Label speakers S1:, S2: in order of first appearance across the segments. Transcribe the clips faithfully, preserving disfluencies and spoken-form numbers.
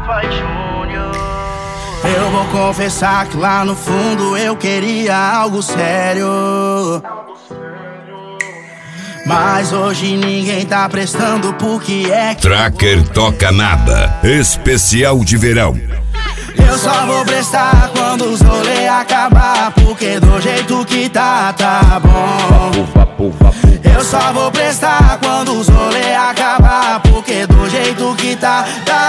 S1: Eu vou confessar que lá no fundo eu queria algo sério, mas hoje ninguém tá prestando porque é que
S2: Tracker Toca Nada, especial de verão.
S1: eu só vou prestar quando os rolê acabar, porque do jeito que tá, tá bom. Eu só vou prestar quando os rolê acabar, porque do jeito que tá, tá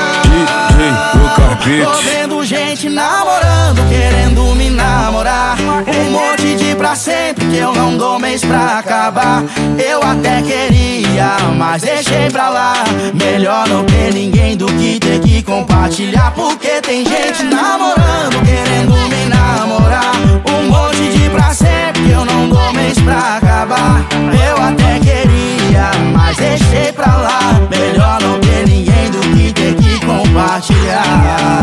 S1: não. Tô vendo gente namorando, querendo me namorar, um monte de pra sempre que eu não dou mês pra acabar. Eu até queria, mas deixei pra lá. Melhor não ter ninguém do que ter que compartilhar, porque tem gente namorando, querendo me namorar, um monte de pra sempre que eu não dou mês pra acabar. Eu até queria, mas deixei pra lá. Melhor não ter ninguém do que ter que compartilhar.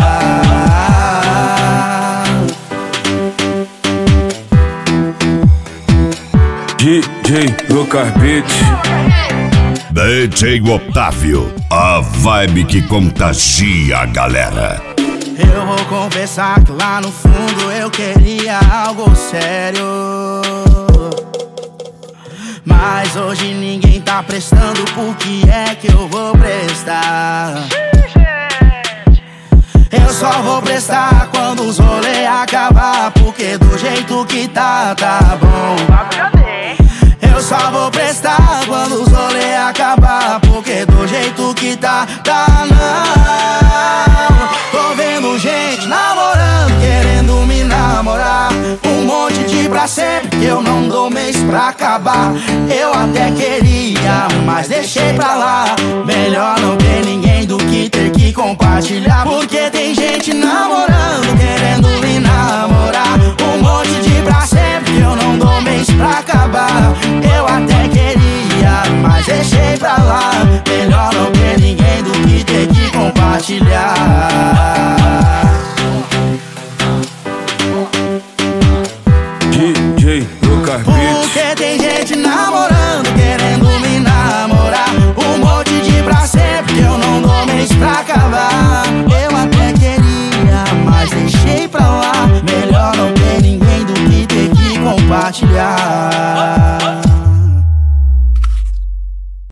S3: D J Lucas Beats,
S2: D J Otávio, a vibe que contagia a galera.
S1: Eu vou confessar que lá no fundo eu queria algo sério, mas hoje ninguém tá prestando porque é que eu vou prestar. Eu só vou prestar quando os rolê acabar, porque do jeito que tá, tá bom. Eu só vou prestar quando os rolê acabar, porque do jeito que tá, tá não. Tô vendo gente namorando, querendo me namorar, um monte de pra sempre que eu não dou mês pra acabar. Eu até queria, mas deixei pra lá. Melhor não ter ninguém do que ter que compartilhar, porque tem gente namorando, querendo me namorar, um monte de pra sempre que eu não dou mês pra acabar. Eu até queria, mas deixei pra lá. Melhor não ter ninguém do que ter que compartilhar.